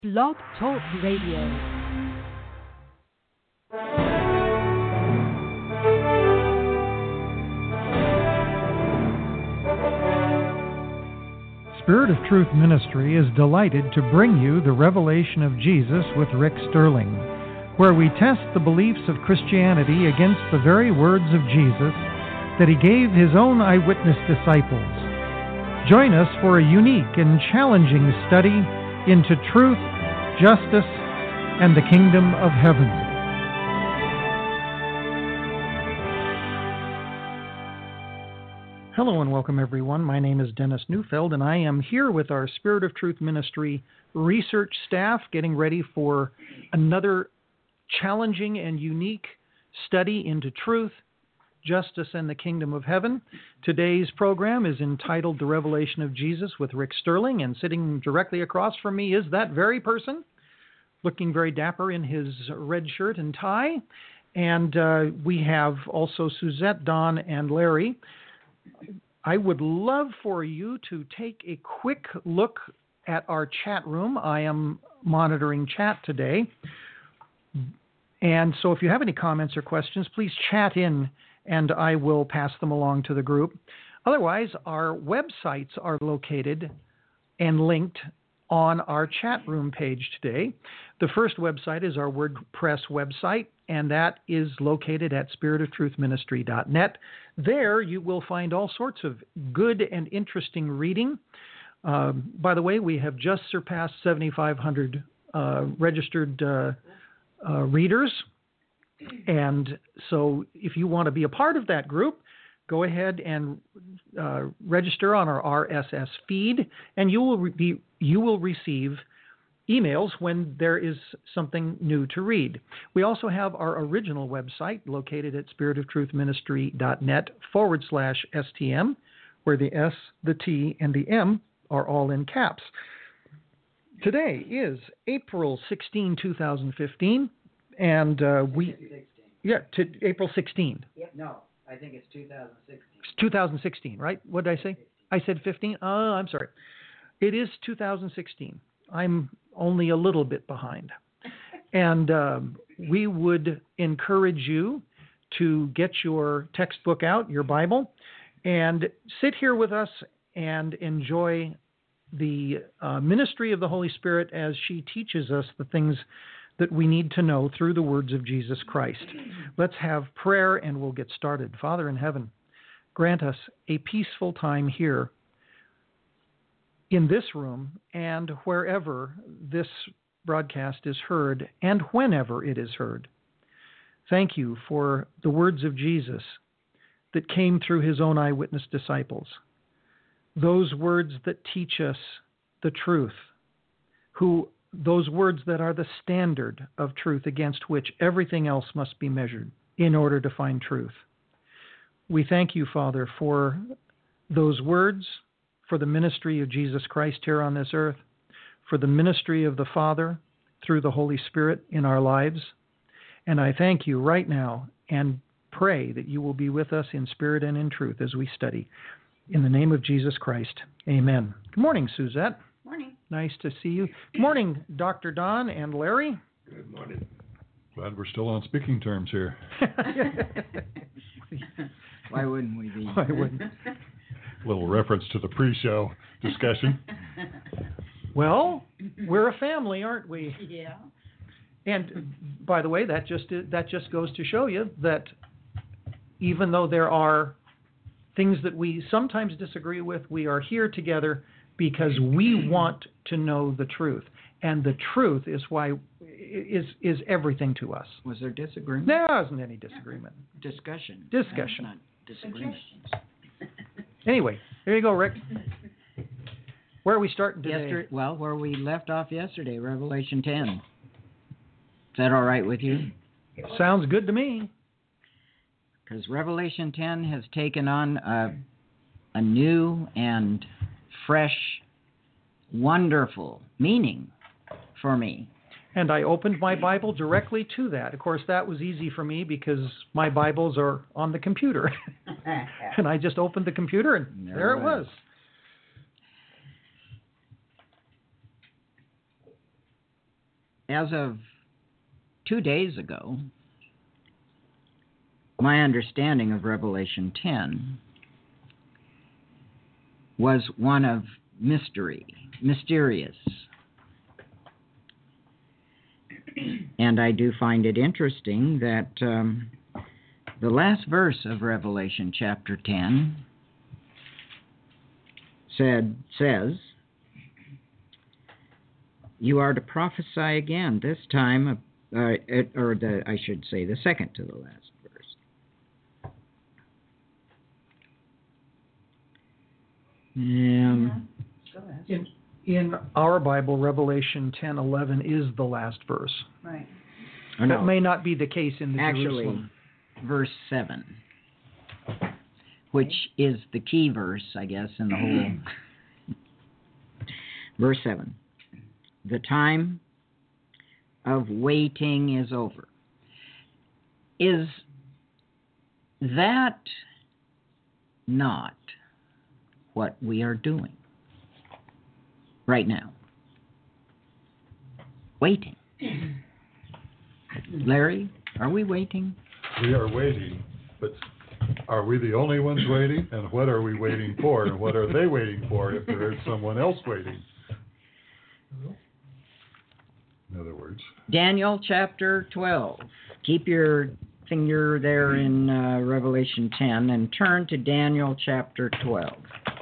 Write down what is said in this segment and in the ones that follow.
Blog Talk Radio. Spirit of Truth Ministry is delighted to bring you the Revelation of Jesus with Rick Sterling, where we test the beliefs of Christianity against the very words of Jesus that he gave his own eyewitness disciples. Join us for a unique and challenging study into truth, justice, and the kingdom of heaven. Hello and welcome, everyone. My name is Dennis Neufeld, and I am here with our Spirit of Truth Ministry research staff getting ready for another challenging and unique study into truth, justice, and the kingdom of heaven. Today's program is entitled The Revelation of Jesus with Rick Sterling, and sitting directly across from me is that very person, looking very dapper in his red shirt and tie. And we have also Suzette, Don, and Larry. I would love for you to take a quick look at our chat room. I am monitoring chat today. And so if you have any comments or questions, please chat in and I will pass them along to the group. Otherwise, our websites are located and linked on our chat room page today. The first website is our WordPress website, and that is located at spiritoftruthministry.net. There you will find all sorts of good and interesting reading. By the way, we have just surpassed 7,500 registered readers. And so if you want to be a part of that group, go ahead and register on our RSS feed, and you will receive emails when there is something new to read. We also have our original website located at spiritoftruthministry.net/STM, where the S, the T, and the M are all in caps. Today is April 16, 2015, and April 16. Yep. No, I think it's 2016. It's 2016, right? What did I say? I said 15? Oh, I'm sorry. It is 2016. I'm only a little bit behind. And we would encourage you to get your textbook out, your Bible, and sit here with us and enjoy the ministry of the Holy Spirit as she teaches us the things that we need to know through the words of Jesus Christ. Let's have prayer and we'll get started. Father in heaven, grant us a peaceful time here in this room and wherever this broadcast is heard and whenever it is heard. Thank you for the words of Jesus that came through his own eyewitness disciples, those words that teach us the truth, those words that are the standard of truth against which everything else must be measured in order to find truth. We thank you, Father, for those words, for the ministry of Jesus Christ here on this earth, for the ministry of the Father through the Holy Spirit in our lives. And I thank you right now and pray that you will be with us in spirit and in truth as we study. In the name of Jesus Christ, amen. Good morning, Suzette. Morning. Nice to see you. Good morning, Dr. Don and Larry. Good morning. Glad we're still on speaking terms here. Why wouldn't we be? Why wouldn't? Little reference to the pre-show discussion. Well, we're a family, aren't we? Yeah. And by the way, that just goes to show you that even though there are things that we sometimes disagree with, we are here together because we want to know the truth, and the truth is why is everything to us. Was there disagreement? There wasn't any disagreement. Discussion. Discussion. Not disagreement. Anyway, there you go, Rick. Where are we starting today? Where we left off yesterday, Revelation 10. Is that all right with you? Sounds good to me. Because Revelation 10 has taken on a new and fresh, wonderful meaning for me. And I opened my Bible directly to that. Of course, that was easy for me because my Bibles are on the computer. And I just opened the computer and there it was. as of 2 days ago, my understanding of Revelation 10 was one of mystery, mysterious. And I do find it interesting that the last verse of Revelation chapter 10 says, you are to prophesy again, this time, I should say the second to the last verse. Go ahead. In our Bible, Revelation 10:11 is the last verse. Right. Oh, no. That may not be the case in the Actually, Jerusalem. verse 7, which is the key verse, I guess, in the whole. Verse 7, the time of waiting is over. Is that not what we are doing right now? Waiting. Larry, are we waiting? We are waiting, but are we the only ones waiting? And what are we waiting for? And what are they waiting for if there is someone else waiting? In other words, Daniel chapter 12. Keep your finger there in Revelation 10 and turn to Daniel chapter 12.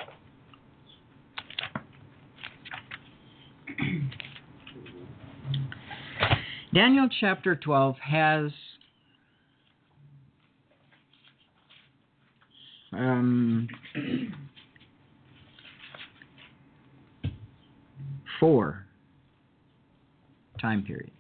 Daniel chapter 12 has four time periods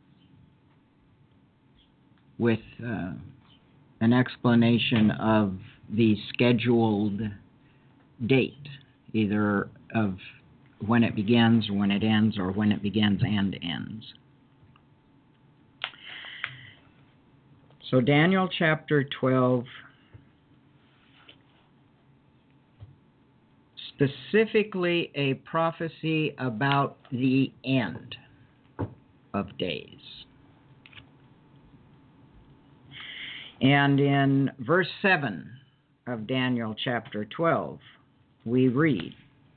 with an explanation of the scheduled date, either of when it begins, when it ends, or when it begins and ends. So Daniel chapter 12, specifically a prophecy about the end of days. And in verse 7 of Daniel chapter 12, we read,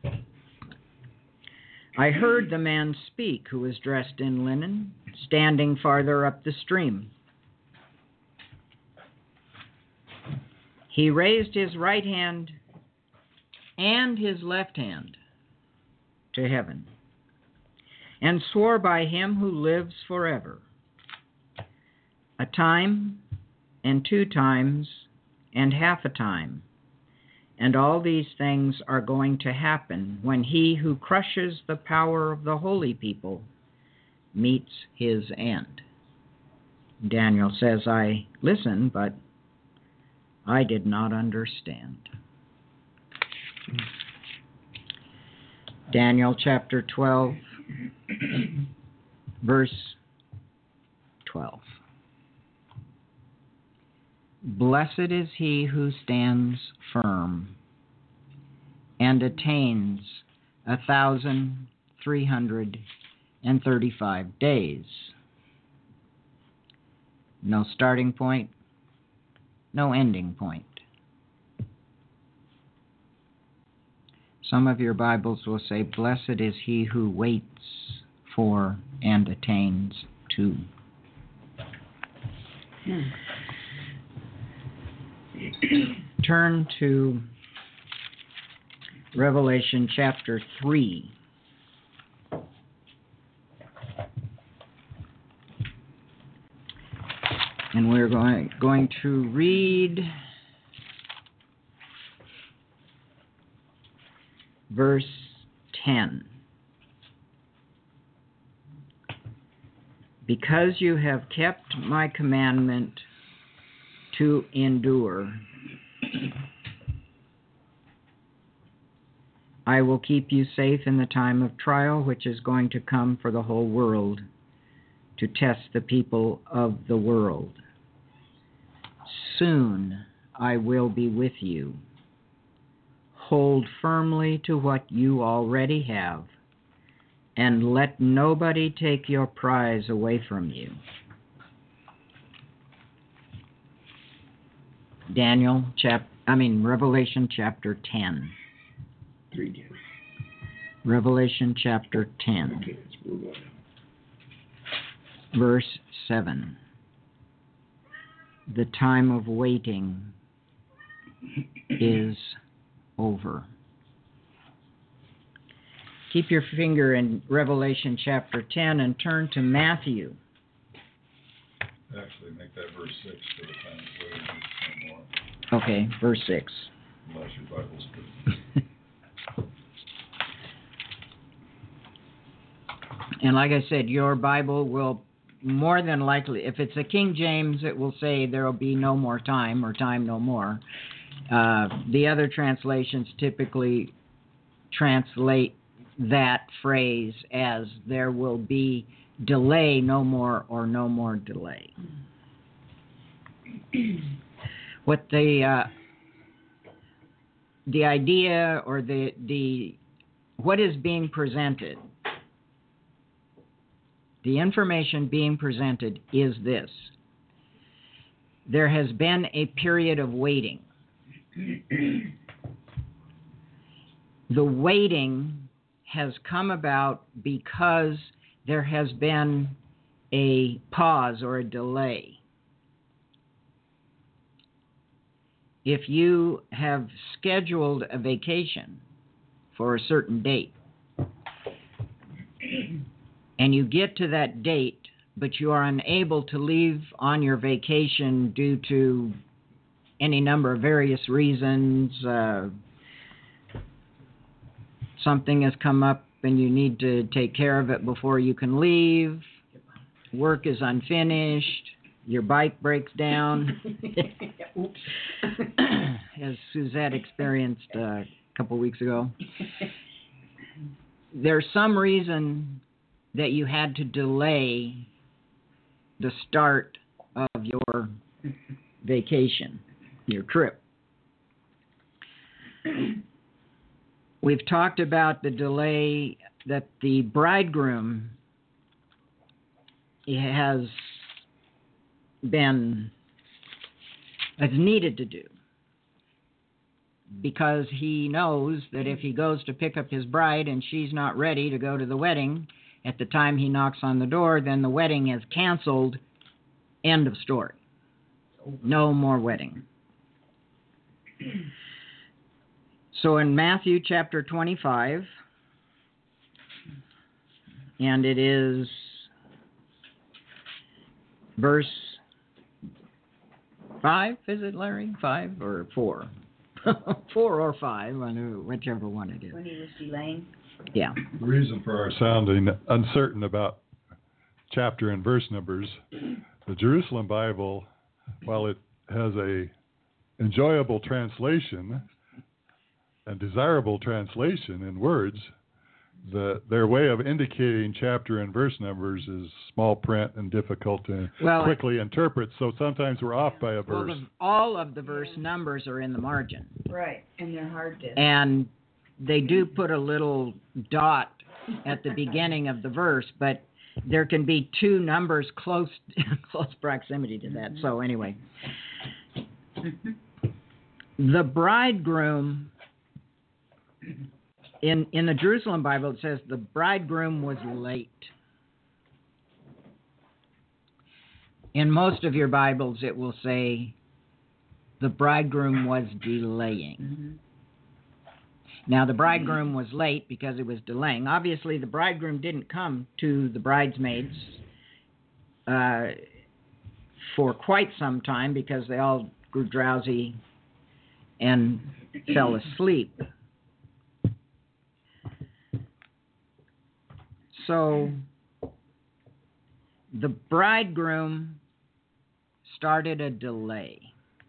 I heard the man speak who was dressed in linen, standing farther up the stream. He raised his right hand and his left hand to heaven, and swore by him who lives forever, a time and 2 times and half a time, and all these things are going to happen when he who crushes the power of the holy people meets his end. Daniel says, I listened, but I did not understand. Daniel chapter 12, verse 12. Blessed is he who stands firm and attains 1,335 days. No starting point, no ending point. Some of your Bibles will say, blessed is he who waits for and attains to. Turn to Revelation chapter 3. And we're going to read verse 10. Because you have kept my commandment to endure, I will keep you safe in the time of trial which is going to come for the whole world, to test the people of the world. Soon I will be with you. Hold firmly to what you already have, and let nobody take your prize away from you. Revelation chapter 10. Revelation chapter 10, verse 7. The time of waiting is over. Keep your finger in Revelation chapter 10 and turn to Matthew. Actually, make that verse 6 for the time of waiting no more. Okay, verse 6. Unless your Bible's good. And like I said, your Bible will more than likely, if it's a King James, it will say there will be no more time or time no more. The other translations typically translate that phrase as there will be delay no more or no more delay. What the idea or the what is being presented, the information being presented is this. There has been a period of waiting. The waiting has come about because there has been a pause or a delay. If you have scheduled a vacation for a certain date, and you get to that date, but you are unable to leave on your vacation due to any number of various reasons, something has come up and you need to take care of it before you can leave, work is unfinished, your bike breaks down, as Suzette experienced a couple weeks ago. There's some reason that you had to delay the start of your vacation, your trip. We've talked about the delay that the bridegroom has needed to do, because he knows that if he goes to pick up his bride and she's not ready to go to the wedding at the time he knocks on the door, then the wedding is canceled. End of story. No more wedding. So in Matthew chapter 25, and it is verse 5, is it, Larry? 5 or 4? 4 or 5, whichever one it is. When he was delaying. Yeah. The reason for our sounding uncertain about chapter and verse numbers, the Jerusalem Bible, while it has a enjoyable translation and desirable translation in words, their way of indicating chapter and verse numbers is small print and difficult to quickly interpret, so sometimes we're off by a verse. All of the verse numbers are in the margin. Right, and they're hard to... And they do put a little dot at the beginning of the verse, but there can be two numbers close proximity to that. So anyway, the bridegroom, in the Jerusalem Bible, it says the bridegroom was late. In most of your Bibles, it will say the bridegroom was delaying. Mm-hmm. Now, the bridegroom was late because he was delaying. Obviously, the bridegroom didn't come to the bridesmaids for quite some time because they all grew drowsy and fell asleep. So, the bridegroom started a delay.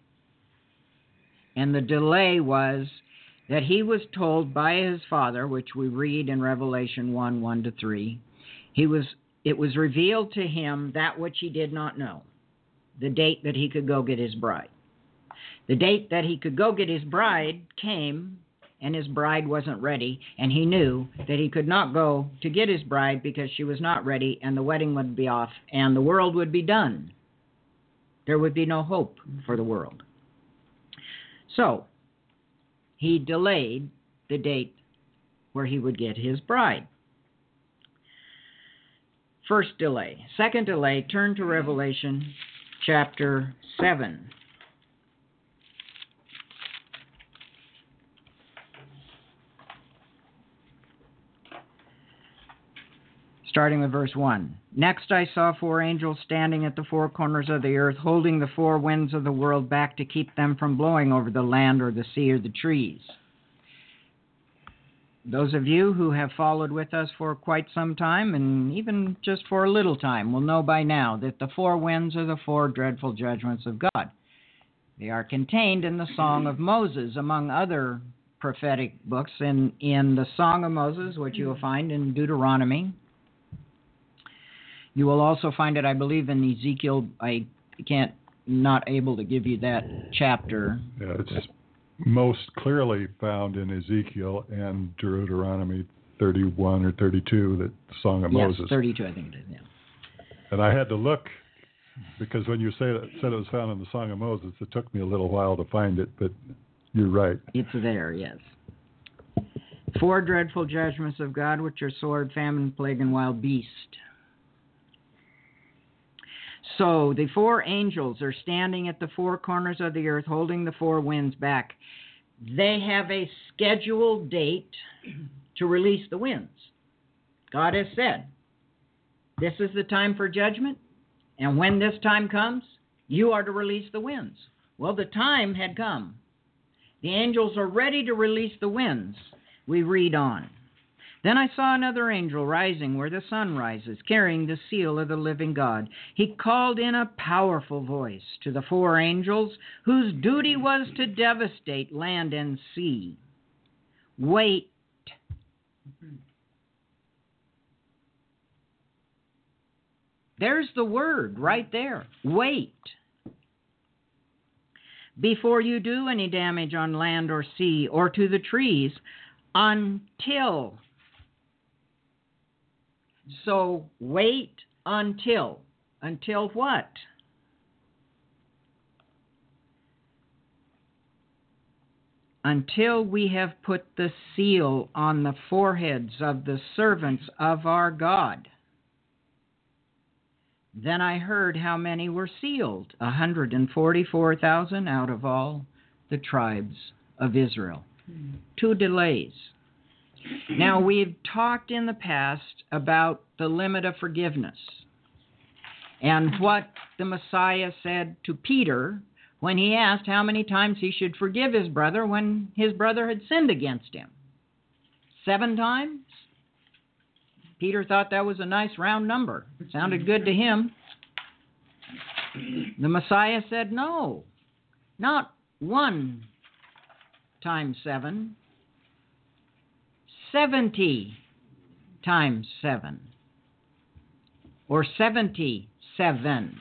And the delay was that he was told by his father, which we read in Revelation 1:1-3, it was revealed to him that which he did not know, the date that he could go get his bride. The date that he could go get his bride came and his bride wasn't ready, and he knew that he could not go to get his bride because she was not ready, and the wedding would be off, and the world would be done. There would be no hope for the world. So, he delayed the date where he would get his bride. First delay. Second delay, turn to Revelation chapter 7. Starting with verse 1. Next I saw 4 angels standing at the 4 corners of the earth, holding the 4 winds of the world back to keep them from blowing over the land or the sea or the trees. Those of you who have followed with us for quite some time, and even just for a little time, will know by now that the 4 winds are the 4 dreadful judgments of God. They are contained in the Song of Moses, among other prophetic books, in the Song of Moses, which you will find in Deuteronomy. You will also find it, I believe, in Ezekiel. Not able to give you that chapter. Yeah, it's most clearly found in Ezekiel and Deuteronomy 31 or 32, the Song of Moses. Yes, 32, I think it is, yeah. And I had to look, because when you said it was found in the Song of Moses, it took me a little while to find it, but you're right. It's there, yes. 4 dreadful judgments of God, which are sword, famine, plague, and wild beast. So the 4 angels are standing at the 4 corners of the earth, holding the 4 winds back. They have a scheduled date to release the winds. God has said, this is the time for judgment, and when this time comes, you are to release the winds. Well, the time had come. The angels are ready to release the winds. We read on. Then I saw another angel rising where the sun rises, carrying the seal of the living God. He called in a powerful voice to the 4 angels whose duty was to devastate land and sea. Wait. There's the word right there. Wait. Before you do any damage on land or sea or to the trees, until. So wait until. Until what? Until we have put the seal on the foreheads of the servants of our God. Then I heard how many were sealed, 144,000 out of all the tribes of Israel. 2 delays. Now, we've talked in the past about the limit of forgiveness and what the Messiah said to Peter when he asked how many times he should forgive his brother when his brother had sinned against him. 7 times? Peter thought that was a nice round number. Sounded good to him. The Messiah said no, not 1 times 7. 70 times 7, or 70 sevens.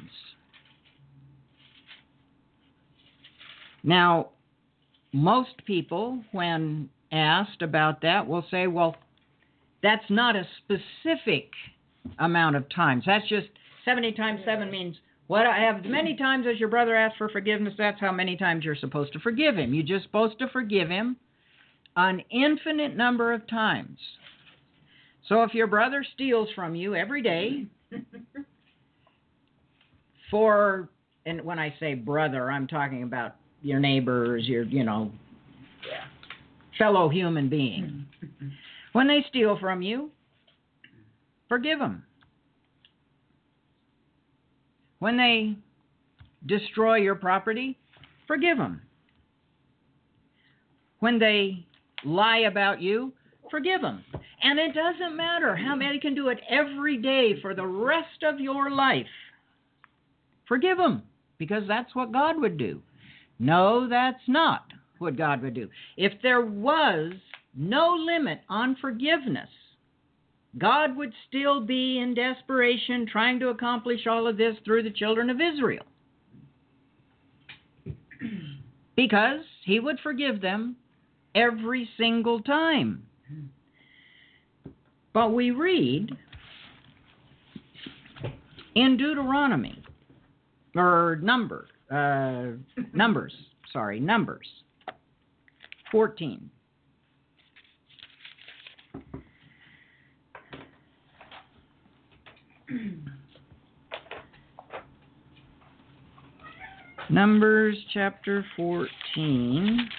Now, most people, when asked about that, will say, well, that's not a specific amount of times. That's just 70 times 7 means what I have as many times as your brother asks for forgiveness, that's how many times you're supposed to forgive him. You're just supposed to forgive him an infinite number of times. So if your brother steals from you every day and when I say brother, I'm talking about your neighbors, your, fellow human being. When they steal from you, forgive them. When they destroy your property, forgive them. When they lie about you, forgive them. And it doesn't matter how many can do it every day for the rest of your life. Forgive them, because that's what God would do. No, that's not what God would do. If there was no limit on forgiveness, God would still be in desperation trying to accomplish all of this through the children of Israel. Because he would forgive them every single time. But we read in Deuteronomy, or Numbers 14. Numbers chapter 14.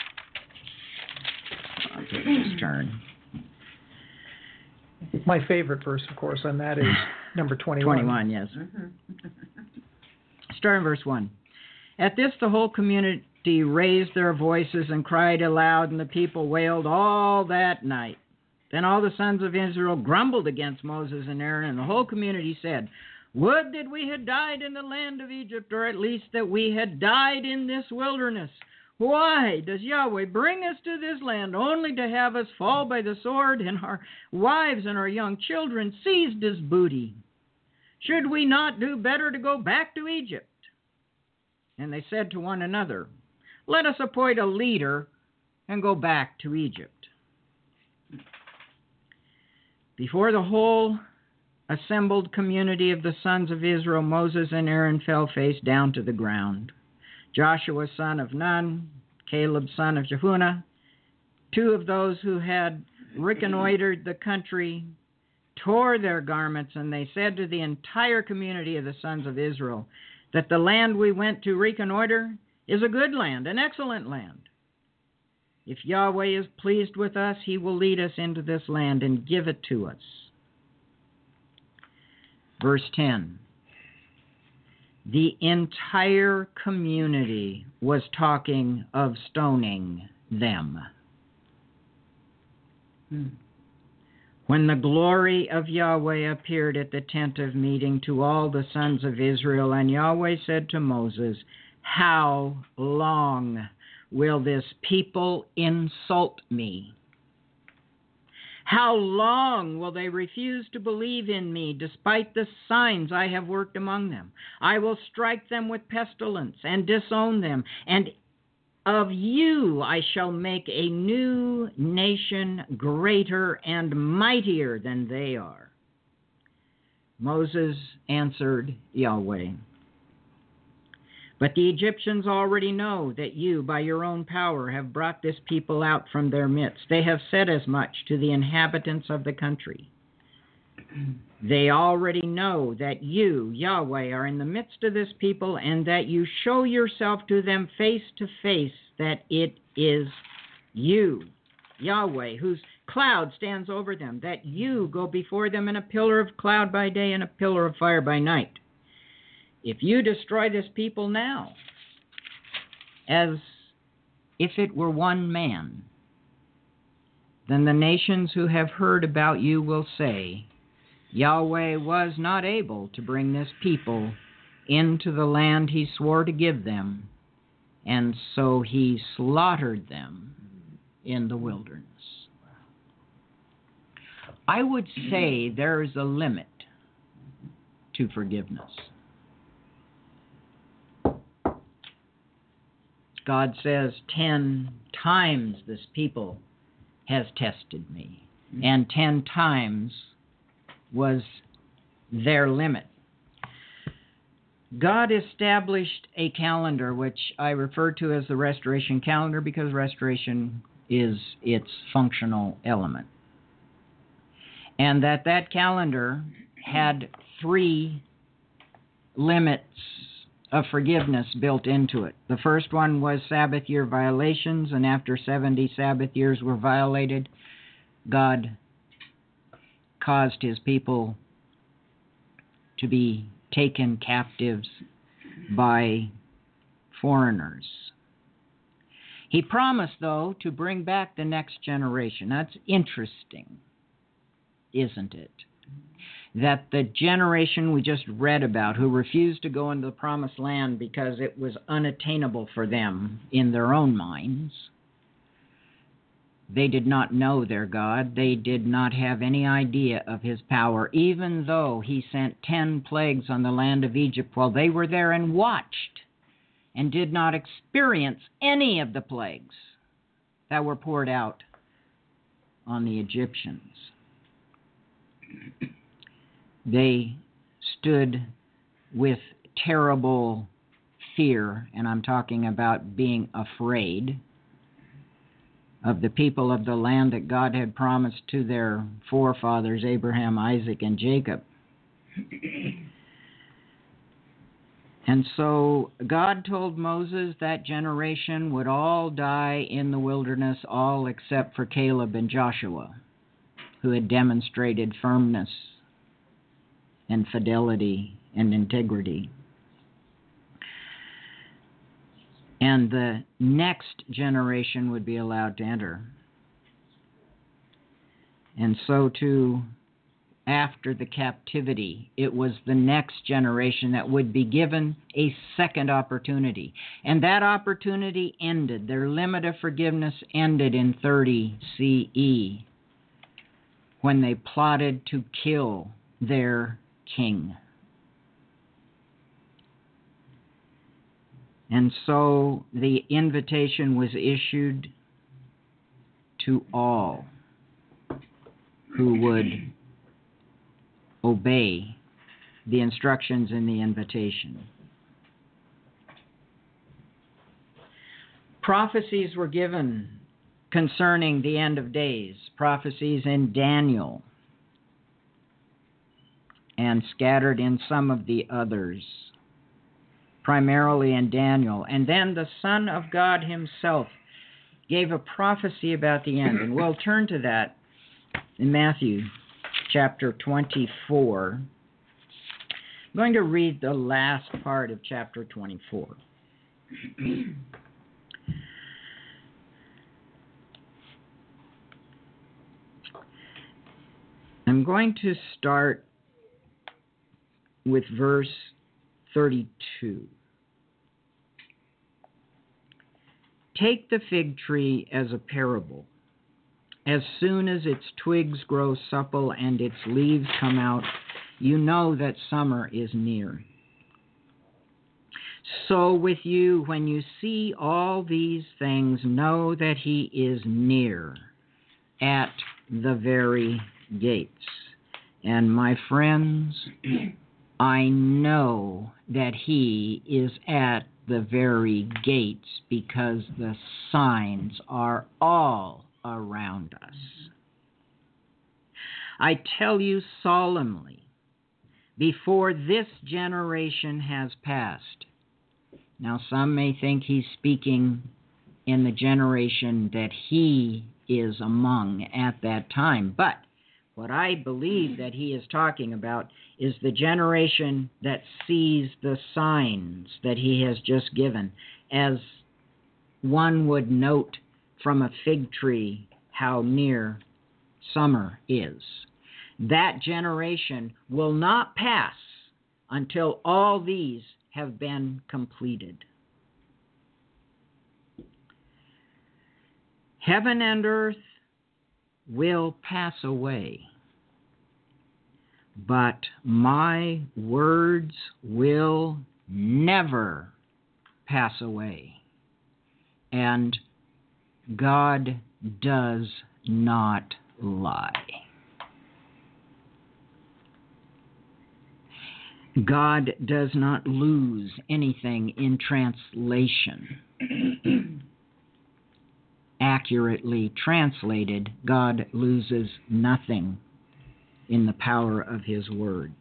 I'll take this turn. My favorite verse, of course, and that is number 21. 21, yes. Start in verse 1. At this, the whole community raised their voices and cried aloud, and the people wailed all that night. Then all the sons of Israel grumbled against Moses and Aaron, and the whole community said, "Would that we had died in the land of Egypt, or at least that we had died in this wilderness. Why does Yahweh bring us to this land only to have us fall by the sword and our wives and our young children seized as booty? Should we not do better to go back to Egypt?" And they said to one another, "Let us appoint a leader and go back to Egypt." Before the whole assembled community of the sons of Israel, Moses and Aaron fell face down to the ground. Joshua son of Nun, Caleb son of Jephunneh, two of those who had reconnoitered the country, tore their garments, and they said to the entire community of the sons of Israel that the land we went to reconnoiter is a good land, an excellent land. If Yahweh is pleased with us, he will lead us into this land and give it to us. Verse 10. The entire community was talking of stoning them. When the glory of Yahweh appeared at the tent of meeting to all the sons of Israel, and Yahweh said to Moses, "How long will this people insult me? How long will they refuse to believe in me, despite the signs I have worked among them? I will strike them with pestilence and disown them, and of you I shall make a new nation greater and mightier than they are." Moses answered Yahweh, "But the Egyptians already know that you, by your own power, have brought this people out from their midst. They have said as much to the inhabitants of the country. They already know that you, Yahweh, are in the midst of this people, and that you show yourself to them face to face, that it is you, Yahweh, whose cloud stands over them, that you go before them in a pillar of cloud by day and a pillar of fire by night. If you destroy this people now, as if it were one man, then the nations who have heard about you will say, Yahweh was not able to bring this people into the land he swore to give them, and so he slaughtered them in the wilderness." I would say there is a limit to forgiveness. God says 10 times this people has tested me, and 10 times was their limit. God established a calendar, which I refer to as the restoration calendar because restoration is its functional element. And that calendar had 3 limits of forgiveness built into it. The first one was Sabbath year violations, and after 70 Sabbath years were violated, God caused his people to be taken captives by foreigners. He promised, though, to bring back the next generation. That's interesting, isn't it? That the generation we just read about, who refused to go into the promised land because it was unattainable for them in their own minds, they did not know their God. They did not have any idea of his power, even though he sent 10 plagues on the land of Egypt while they were there and watched and did not experience any of the plagues. that were poured out on the Egyptians. They stood with terrible fear, and I'm talking about being afraid of the people of the land that God had promised to their forefathers, Abraham, Isaac, and Jacob. And so God told Moses that generation would all die in the wilderness, all except for Caleb and Joshua, who had demonstrated firmness and fidelity and integrity. And the next generation would be allowed to enter. And so too, after the captivity, it was the next generation that would be given a second opportunity. And that opportunity ended. Their limit of forgiveness ended in 30 CE, when they plotted to kill their king. And so the invitation was issued to all who would obey the instructions in the invitation. Prophecies were given concerning the end of days, prophecies in Daniel, and scattered in some of the others, primarily in Daniel. And then the Son of God himself gave a prophecy about the end. And we'll turn to that in Matthew chapter 24. I'm going to read the last part of chapter 24. I'm going to start with verse 32. Take the fig tree as a parable. As soon as its twigs grow supple and its leaves come out, you know that summer is near. So with you, when you see all these things, know that he is near, at the very gates. And my friends, I know that he is at the very gates, because the signs are all around us. I tell you solemnly, before this generation has passed. Now, some may think he's speaking in the generation that he is among at that time, but what I believe that he is talking about is the generation that sees the signs that he has just given, as one would note from a fig tree how near summer is. That generation will not pass until all these have been completed. Heaven and earth will pass away, but my words will never pass away. And God does not lie. God does not lose anything in translation. Accurately translated, God loses nothing in the power of his word.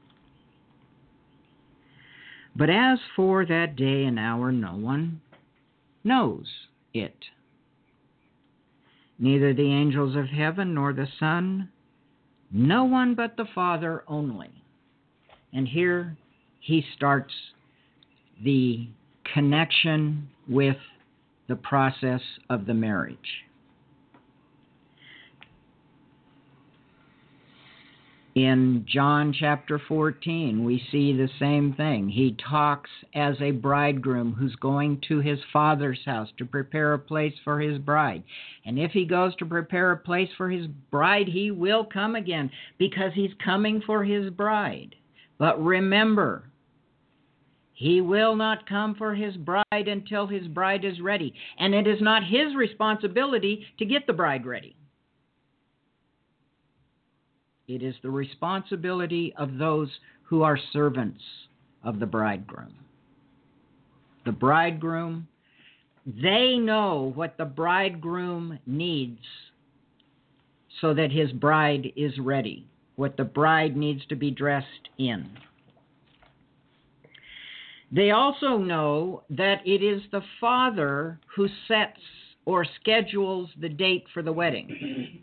But as for that day and hour, no one knows it. Neither the angels of heaven nor the Son, no one but the Father only. And here he starts the connection with the process of the marriage. In John chapter 14, we see the same thing. He talks as a bridegroom who's going to his father's house to prepare a place for his bride. And if he goes to prepare a place for his bride, he will come again, because he's coming for his bride. But remember, He will not come for his bride until his bride is ready. And it is not his responsibility to get the bride ready. It is the responsibility of those who are servants of the bridegroom. The bridegroom, they know what the bridegroom needs so that his bride is ready, what the bride needs to be dressed in. They also know that it is the father who sets or schedules the date for the wedding.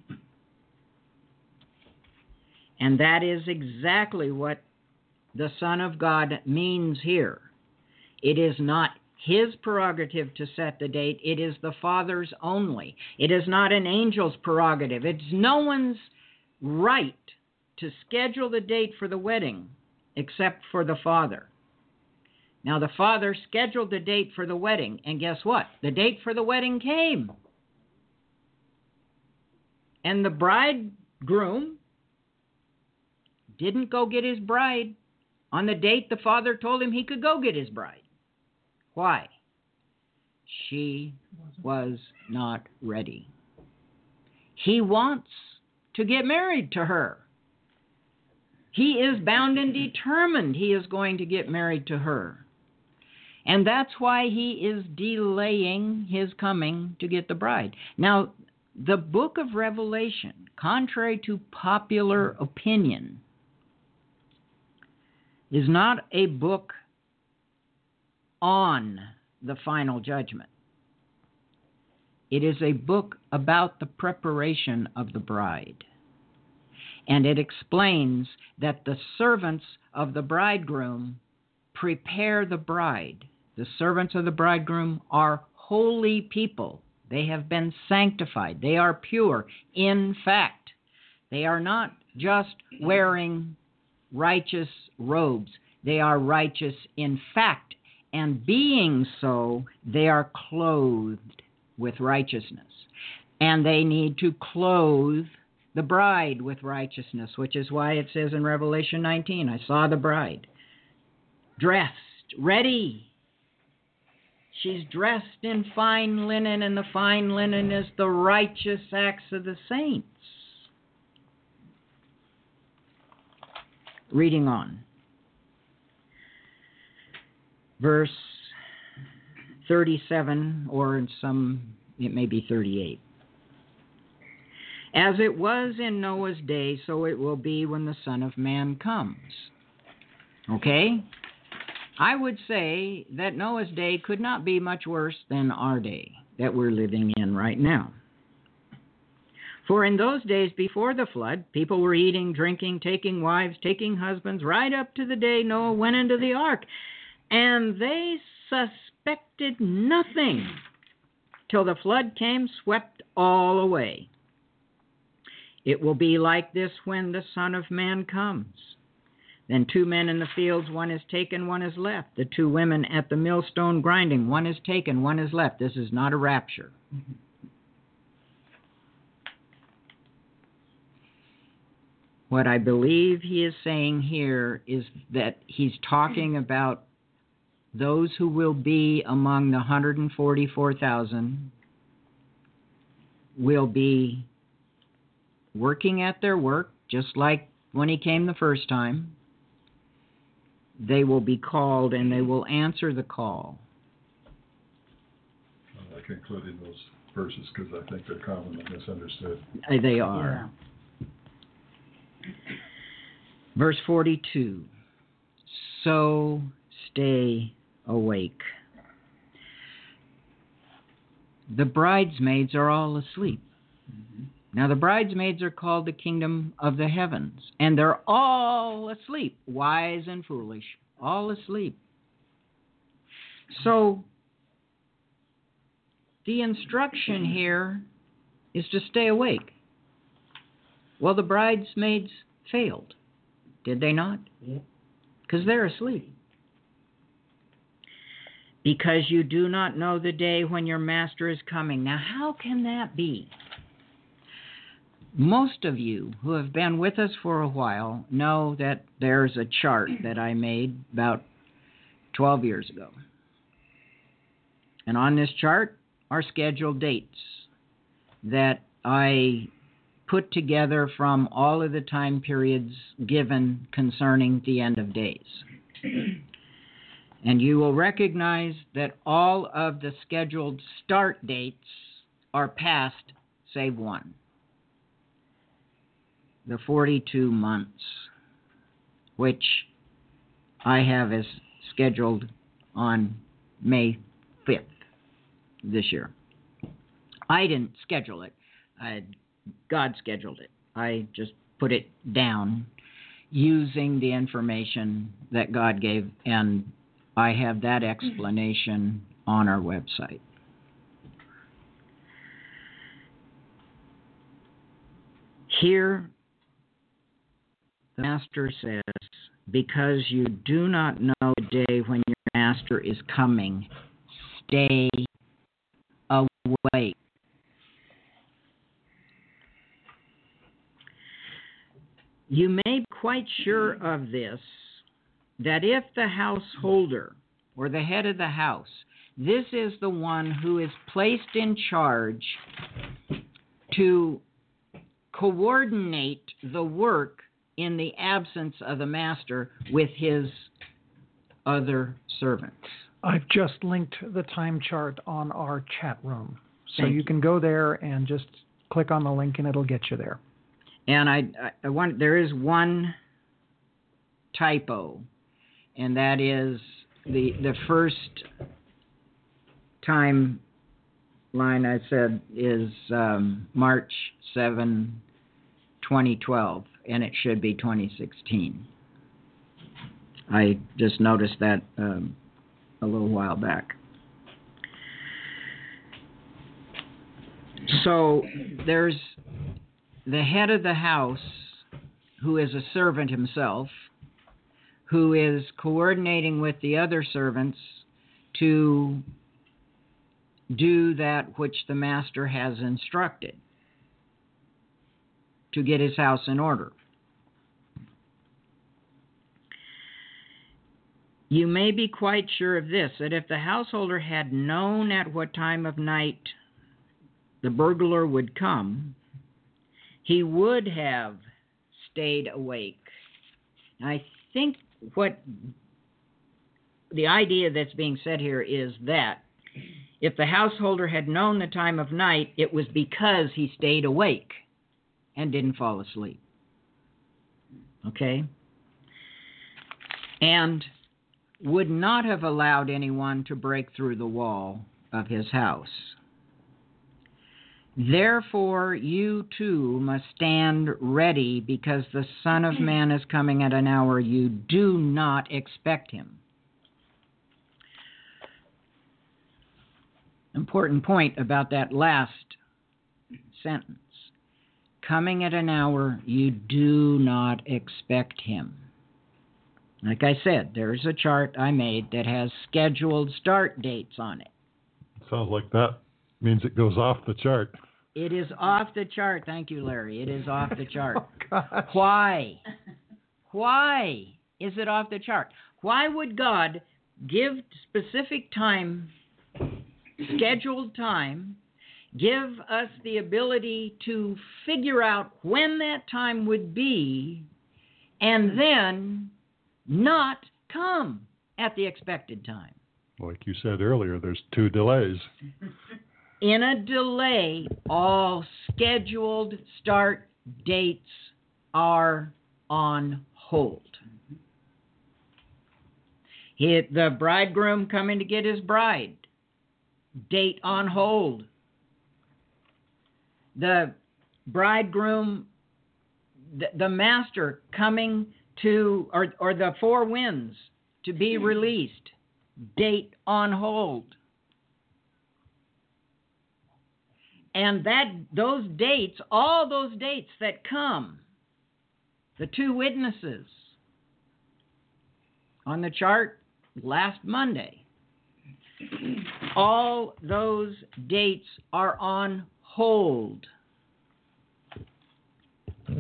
And that is exactly what the Son of God means here. It is not his prerogative to set the date. It is the Father's only. It is not an angel's prerogative. It's no one's right to schedule the date for the wedding except for the Father. Now, the Father scheduled the date for the wedding, and guess what? The date for the wedding came. And the bridegroom didn't go get his bride on the date the Father told him he could go get his bride. Why? She was not ready. He wants to get married to her. He is bound and determined he is going to get married to her. And that's why he is delaying his coming to get the bride. Now, the book of Revelation, contrary to popular opinion, is not a book on the final judgment. It is a book about the preparation of the bride. And it explains that the servants of the bridegroom prepare the bride. The servants of the bridegroom are holy people. They have been sanctified. They are pure. In fact, they are not just wearing righteous robes. They are righteous in fact. And being so, they are clothed with righteousness. And they need to clothe the bride with righteousness, which is why it says in Revelation 19, I saw the bride dressed, ready. She's dressed in fine linen, and the fine linen is the righteous acts of the saints. Reading on. Verse 37, or in some, it may be 38. As it was in Noah's day, so it will be when the Son of Man comes. Okay? I would say that Noah's day could not be much worse than our day that we're living in right now. For in those days before the flood, people were eating, drinking, taking wives, taking husbands, right up to the day Noah went into the ark. And they suspected nothing till the flood came, swept all away. It will be like this when the Son of Man comes. Then 2 men in the fields, one is taken, one is left. The 2 women at the millstone grinding, one is taken, one is left. This is not a rapture. What I believe he is saying here is that he's talking about those who will be among the 144,000 will be working at their work, just like when he came the first time. They will be called and they will answer the call. I concluded those verses because I think they're commonly misunderstood. They are. Yeah. Verse 42. So stay awake. The bridesmaids are all asleep. Mm-hmm. Now, the bridesmaids are called the kingdom of the heavens, and they're all asleep, wise and foolish, all asleep. So, the instruction here is to stay awake. Well, the bridesmaids failed, did they not? Because they're asleep. Because you do not know the day when your master is coming. Now, how can that be? Most of you who have been with us for a while know that there's a chart that I made about 12 years ago. And on this chart are scheduled dates that I put together from all of the time periods given concerning the end of days. And you will recognize that all of the scheduled start dates are past, save one. The 42 months, which I have as scheduled on May 5th this year. I didn't schedule it. God scheduled it. I just put it down using the information that God gave, and I have that explanation on our website. Here, the Master says, because you do not know the day when your Master is coming, stay awake. You may be quite sure of this, that if the householder or the head of the house, this is the one who is placed in charge to coordinate the work in the absence of the master with his other servants. I've just linked the time chart on our chat room. So Thank you can go there and just click on the link and it'll get you there. And I want, there is one typo, and that is the first time line I said is March 7, 2012, and it should be 2016. I just noticed that a little while back. So there's the head of the house, who is a servant himself, who is coordinating with the other servants to do that which the master has instructed, to get his house in order. You may be quite sure of this, that if the householder had known at what time of night the burglar would come, he would have stayed awake. I think what the idea that's being said here is that if the householder had known the time of night, it was because he stayed awake and didn't fall asleep. Okay? And would not have allowed anyone to break through the wall of his house. Therefore, you too must stand ready, because the Son of Man is coming at an hour you do not expect him. Important point about that last sentence. Coming at an hour you do not expect him. Like I said, there's a chart I made that has scheduled start dates on it. Sounds like that means it goes off the chart. It is off the chart. Thank you, Larry. It is off the chart. Oh, gosh. Why? Why is it off the chart? Why would God give specific time, scheduled time, give us the ability to figure out when that time would be, and then not come at the expected time? Like you said earlier, there's 2 delays. In a delay, all scheduled start dates are on hold. The bridegroom coming to get his bride, date on hold. The bridegroom, the master coming to, or the 4 winds to be released, date on hold. And those dates, all those dates that come, the 2 witnesses on the chart last Monday, all those dates are on hold.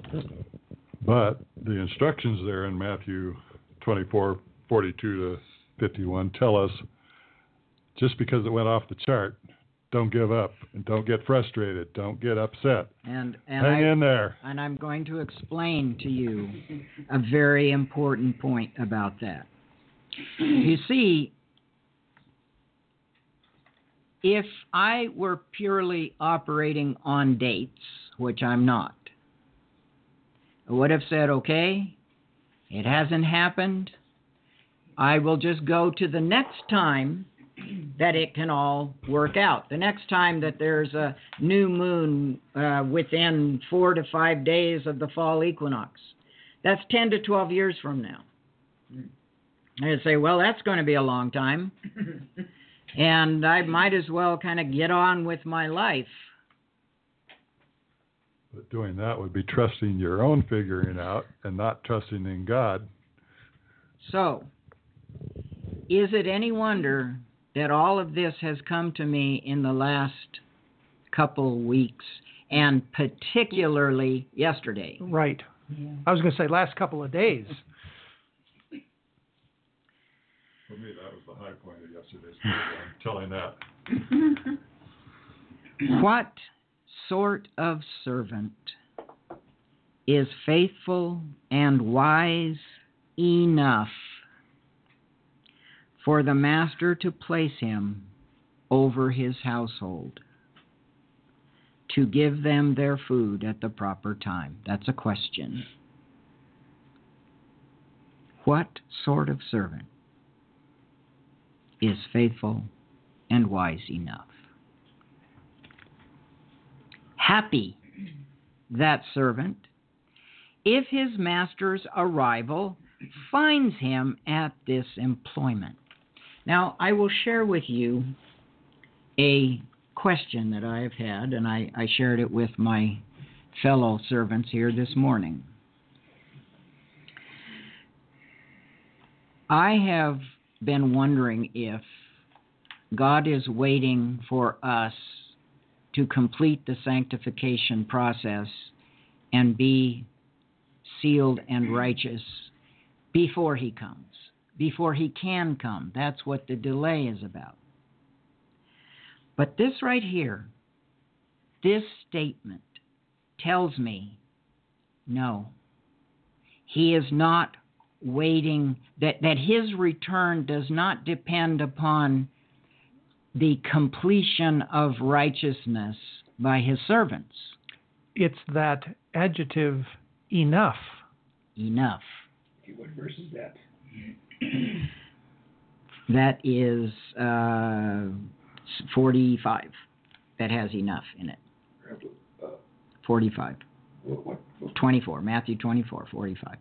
But the instructions there in Matthew 24:42 to 51 tell us just because it went off the chart, don't give up and don't get frustrated, don't get upset. And Hang in there. And I'm going to explain to you a very important point about that. You see, if I were purely operating on dates, which I'm not, I would have said, okay, it hasn't happened. I will just go to the next time that it can all work out. The next time that there's a new moon within 4 to 5 days of the fall equinox. That's 10 to 12 years from now. I'd say, well, that's going to be a long time. And I might as well kind of get on with my life. But doing that would be trusting your own figuring out and not trusting in God. So, is it any wonder that all of this has come to me in the last couple weeks, and particularly yesterday? Right. Yeah. I was going to say last couple of days. For me, that was the high point of yesterday's program, telling that. What sort of servant is faithful and wise enough for the master to place him over his household, to give them their food at the proper time? That's a question. What sort of servant is faithful and wise enough? Happy that servant if his master's arrival finds him at this employment. Now, I will share with you a question that I have had, and I shared it with my fellow servants here this morning. I have been wondering if God is waiting for us to complete the sanctification process and be sealed and righteous before he comes, before he can come. That's what the delay is about. But this right here, this statement tells me, no, he is not waiting, that his return does not depend upon the completion of righteousness by his servants. It's that adjective, enough. Enough. What verse is that? That is 45. That has enough in it. 45. What? 24. Matthew 24, 45.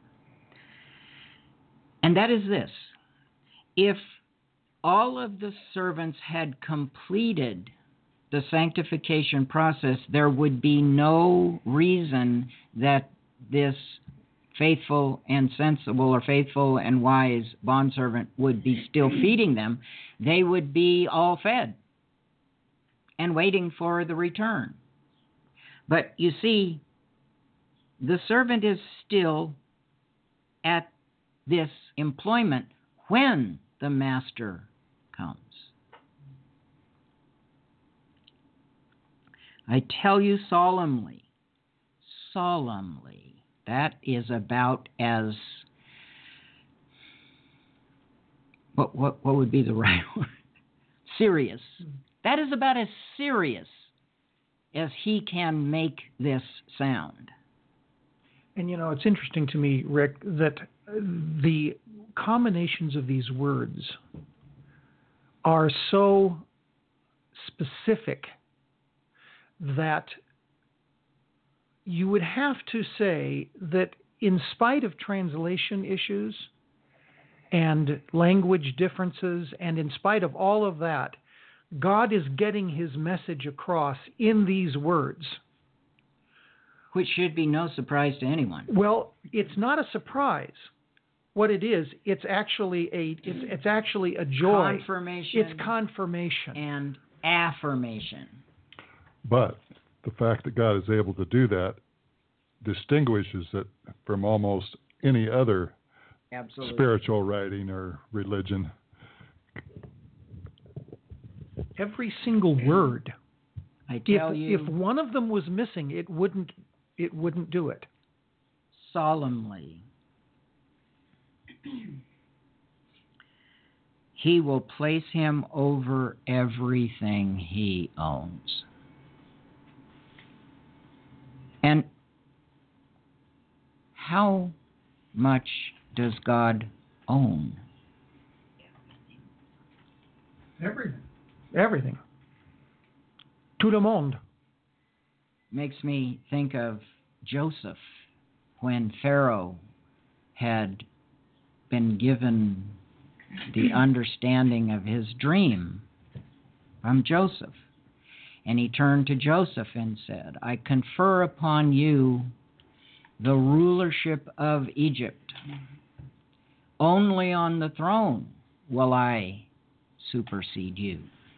And that is this. If all of the servants had completed the sanctification process, there would be no reason that this faithful and sensible or faithful and wise bondservant would be still feeding them. They would be all fed and waiting for the return. But you see, the servant is still at this employment when the master comes. I tell you solemnly, that is about as, what would be the right word? Serious. That is about as serious as he can make this sound. And you know, it's interesting to me, Rick, that the combinations of these words are so specific that you would have to say that in spite of translation issues and language differences, and in spite of all of that, God is getting his message across in these words. Which should be no surprise to anyone. Well, it's not a surprise. What it is, it's actually a joy. Confirmation. It's confirmation. And affirmation. But the fact that God is able to do that distinguishes it from almost any other Absolutely. spiritual writing or religion. every single word. I tell you, If one of them was missing, it wouldn't do it. solemnly, he will place him over everything he owns. And how much does God own? Everything. Tout le monde. Makes me think of Joseph when Pharaoh had been given the understanding of his dream from Joseph. And he turned to Joseph and said, I confer upon you the rulership of Egypt. Only on the throne will I supersede you.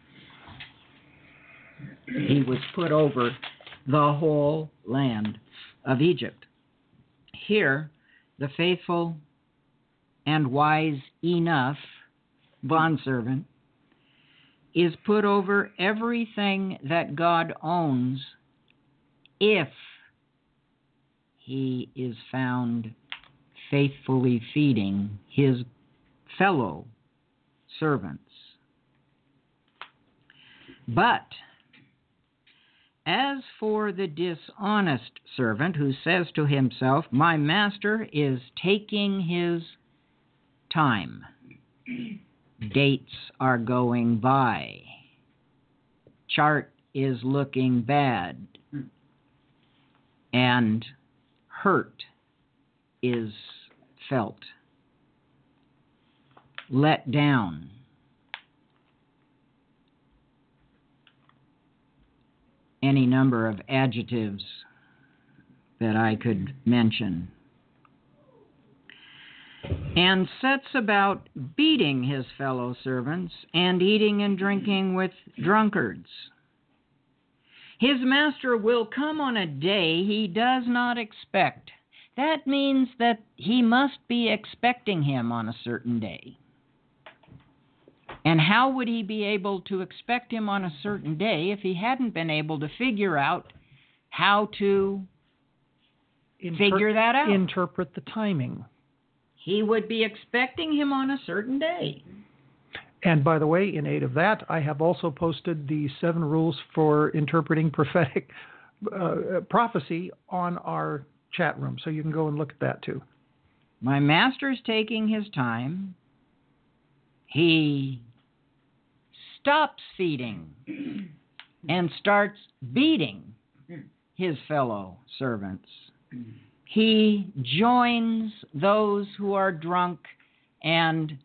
He was put over the whole land of Egypt. Here, the faithful and wise enough bondservant is put over everything that God owns if he is found faithfully feeding his fellow servants. But as for the dishonest servant who says to himself, my master is taking his time, dates are going by, chart is looking bad, and hurt is felt, let down, any number of adjectives that I could mention, and sets about beating his fellow servants and eating and drinking with drunkards. His master will come on a day he does not expect. That means that he must be expecting him on a certain day. And how would he be able to expect him on a certain day if he hadn't been able to figure out how to figure that out? Interpret the timing. He would be expecting him on a certain day. And by the way, in aid of that, I have also posted the 7 rules for interpreting prophetic prophecy on our chat room, so you can go and look at that too. My master's taking his time. He stops feeding and starts beating his fellow servants. He joins those who are drunk and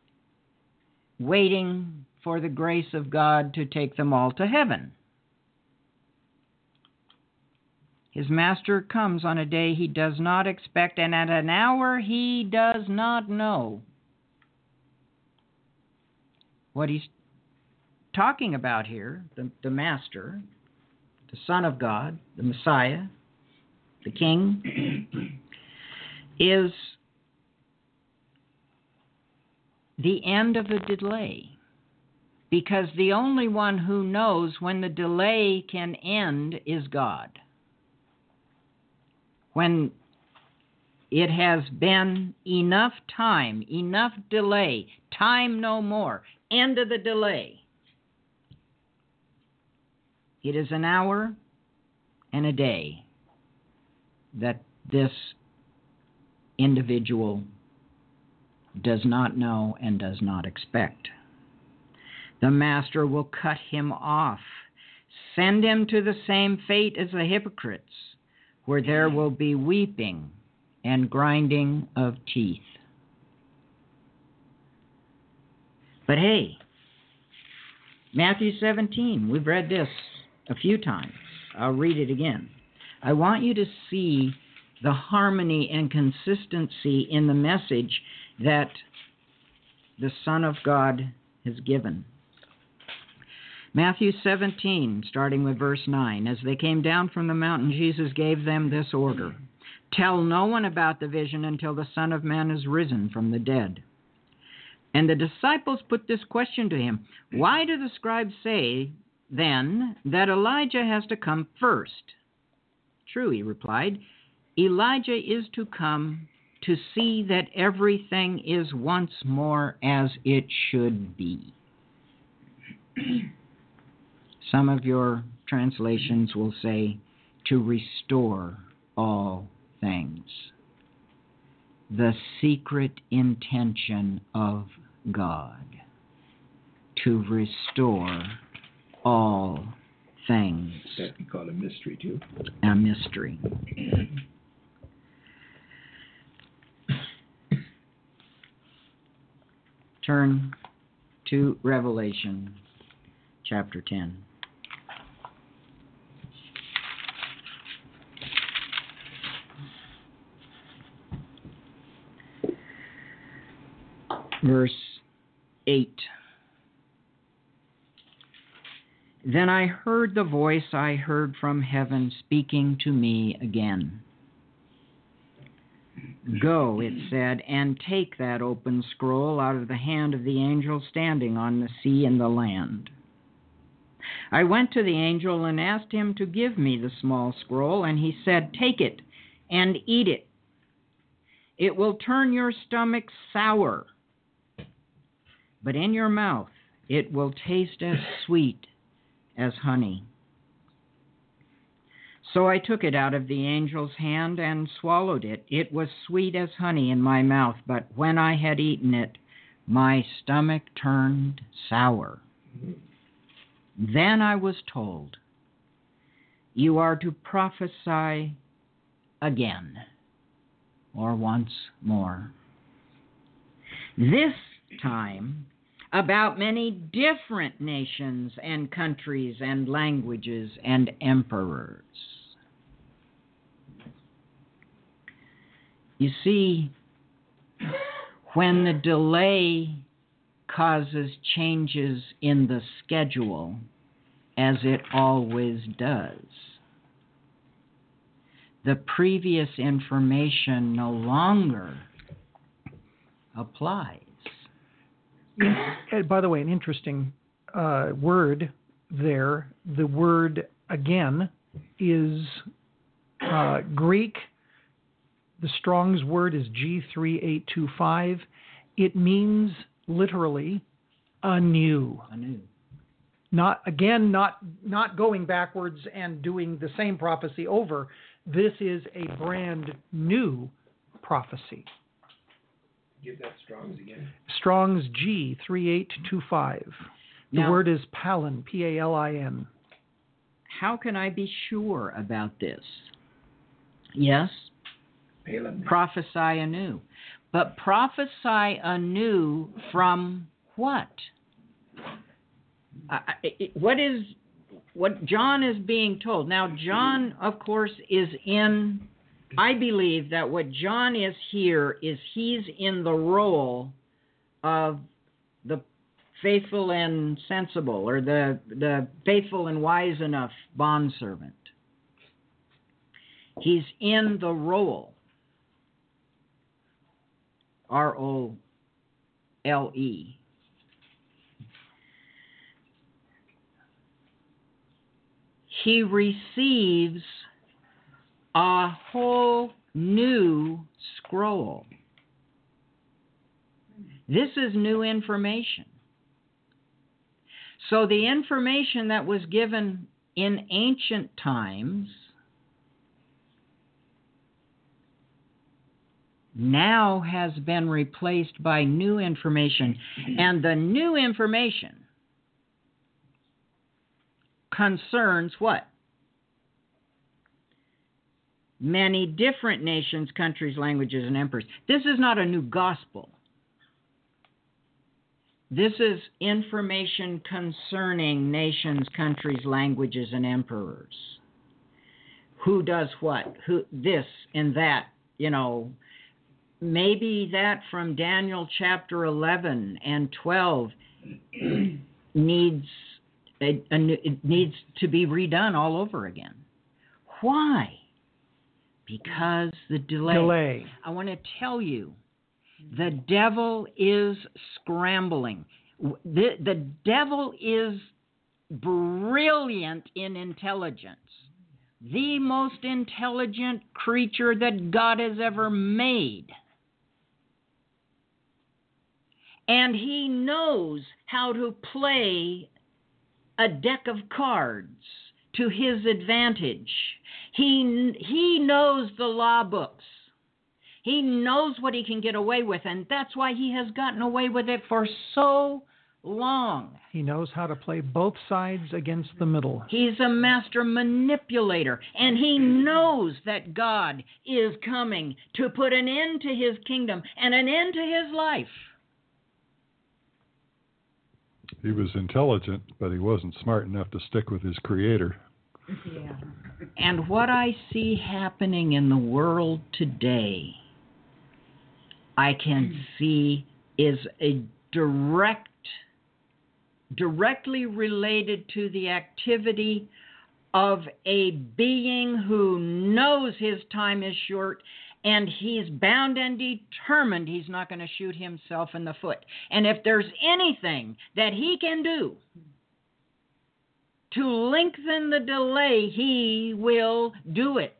waiting for the grace of God to take them all to heaven. His master comes on a day he does not expect and at an hour he does not know. What he's talking about here, the Master, the Son of God, the Messiah, the King, is the end of the delay. Because the only one who knows when the delay can end is God. When it has been enough time, enough delay, time no more, end of the delay. It is an hour and a day that this individual does not know and does not expect. The master will cut him off, send him to the same fate as the hypocrites, where there will be weeping and grinding of teeth. But hey, Matthew 17, we've read this a few times. I'll read it again. I want you to see the harmony and consistency in the message that the Son of God has given. Matthew 17, starting with verse 9. As they came down from the mountain, Jesus gave them this order. Tell no one about the vision until the Son of Man is risen from the dead. And the disciples put this question to him, "Why do the scribes say, then, that Elijah has to come first?" "True," he replied, "Elijah is to come to see that everything is once more as it should be." Some of your translations will say, to restore all things. The secret intention of God, to restore all things. That we call a mystery too. A mystery. Turn to Revelation chapter 10. Verse 8. Then I heard the voice I heard from heaven speaking to me again. "Go," it said, "and take that open scroll out of the hand of the angel standing on the sea and the land." I went to the angel and asked him to give me the small scroll, and he said, "Take it and eat it. It will turn your stomach sour, but in your mouth it will taste as sweet as honey." So I took it out of the angel's hand and swallowed it. It was sweet as honey in my mouth, but when I had eaten it, my stomach turned sour. Then I was told, "You are to prophesy again," or once more. "This time about many different nations and countries and languages and emperors." You see, when the delay causes changes in the schedule, as it always does, the previous information no longer applies. And by the way, an interesting word there. The word again is Greek. The Strong's word is G3825. It means literally anew. Anew. Not again, not going backwards and doing the same prophecy over. This is a brand new prophecy. Give that Strong's again. Strong's G3825. The Now, word is Palin, P-A-L-I-N. how can I be sure about this? Yes, Palin. prophesy anew. But prophesy anew from what? What John is being told. Now, John, of course, is in, I believe that what John is here is he's in the role of the faithful and sensible, or the faithful and wise enough bondservant. He's in the role. R-O-L-E. He receives a whole new scroll. This is new information. So the information that was given in ancient times now has been replaced by new information. And the new information concerns what? Many different nations, countries, languages, and emperors. This is not a new gospel. This is information concerning nations, countries, languages, and emperors. Who does what? Who this and that, Maybe that from Daniel chapter 11 and 12 needs to be redone all over again. Why? Because the delay. I want to tell you, The devil is scrambling. The devil is brilliant in intelligence. The most intelligent creature that God has ever made. And he knows how to play a deck of cards to his advantage. He knows the law books. He knows what he can get away with, and that's why he has gotten away with it for so long. He knows how to play both sides against the middle. He's a master manipulator, and he knows that God is coming to put an end to his kingdom and an end to his life. He was intelligent, but he wasn't smart enough to stick with his creator. Yeah. And what I see happening in the world today, I can see is a directly related to the activity of a being who knows his time is short, and he's bound and determined he's not going to shoot himself in the foot. And if there's anything that he can do to lengthen the delay, he will do it.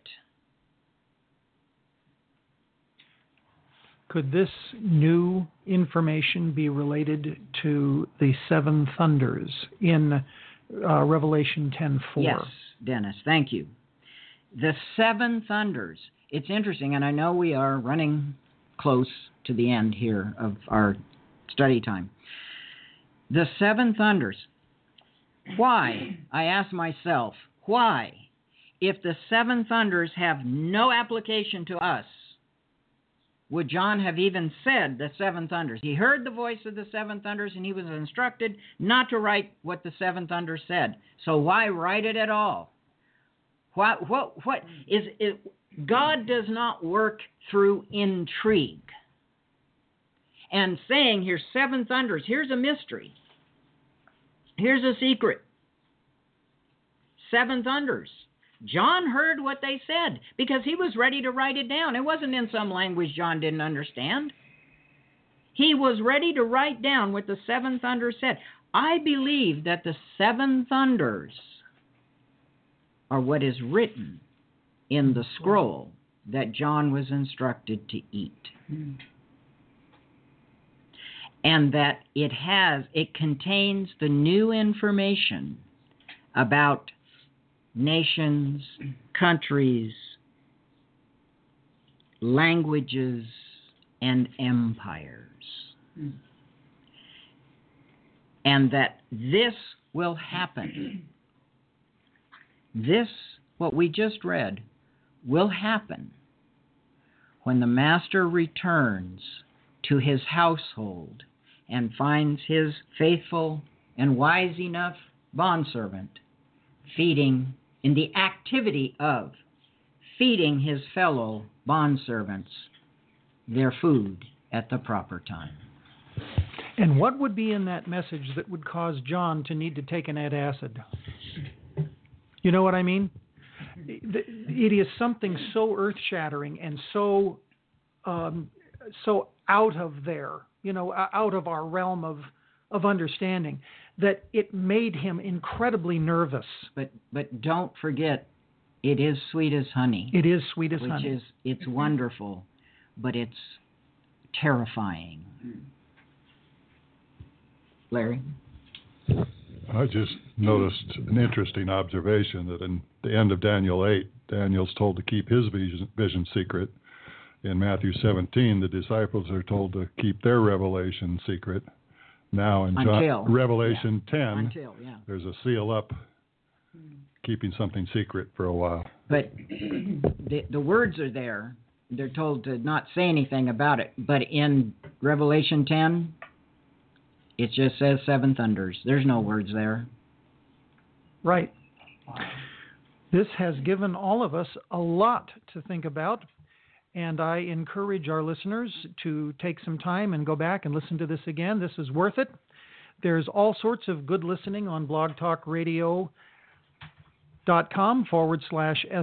Could this new information be related to the seven thunders in Revelation 10:4? Yes, Dennis, thank you. The seven thunders. It's interesting, and I know we are running close to the end here of our study time. The seven thunders. Why? I ask myself, why? If the seven thunders have no application to us, would John have even said the seven thunders? He heard the voice of the seven thunders, and he was instructed not to write what the seven thunders said. So why write it at all? What is it? God does not work through intrigue. And saying, here's seven thunders, here's a mystery. Here's a secret. Seven thunders. John heard what they said because he was ready to write it down. It wasn't in some language John didn't understand. He was ready to write down what the seven thunders said. I believe that the seven thunders are what is written in the scroll that John was instructed to eat. And that it contains the new information about nations, countries, languages, and empires. And that this will happen. This, what we just read, will happen when the master returns to his household and finds his faithful and wise enough bondservant feeding in the activity of feeding his fellow bondservants their food at the proper time. And what would be in that message that would cause John to need to take an antacid? You know what I mean? It is something so earth-shattering and so out of there, out of our realm of understanding, that it made him incredibly nervous. But don't forget, it is sweet as honey. It is sweet as honey. It's wonderful, but it's terrifying. Larry? I just noticed an interesting observation that in the end of Daniel 8, Daniel's told to keep his vision secret. In Matthew 17, the disciples are told to keep their revelation secret. Now in Revelation 10, there's a seal up, keeping something secret for a while. But the words are there. They're told to not say anything about it. But in Revelation 10, it just says seven thunders. There's no words there. Right. This has given all of us a lot to think about. And I encourage our listeners to take some time and go back and listen to this again. This is worth it. There's all sorts of good listening on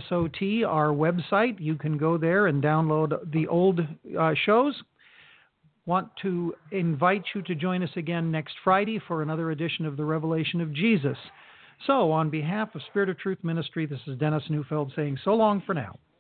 blogtalkradio.com/SOT, our website. You can go there and download the old shows. want to invite you to join us again next Friday for another edition of the Revelation of Jesus. So, on behalf of Spirit of Truth Ministry, this is Dennis Neufeld saying so long for now.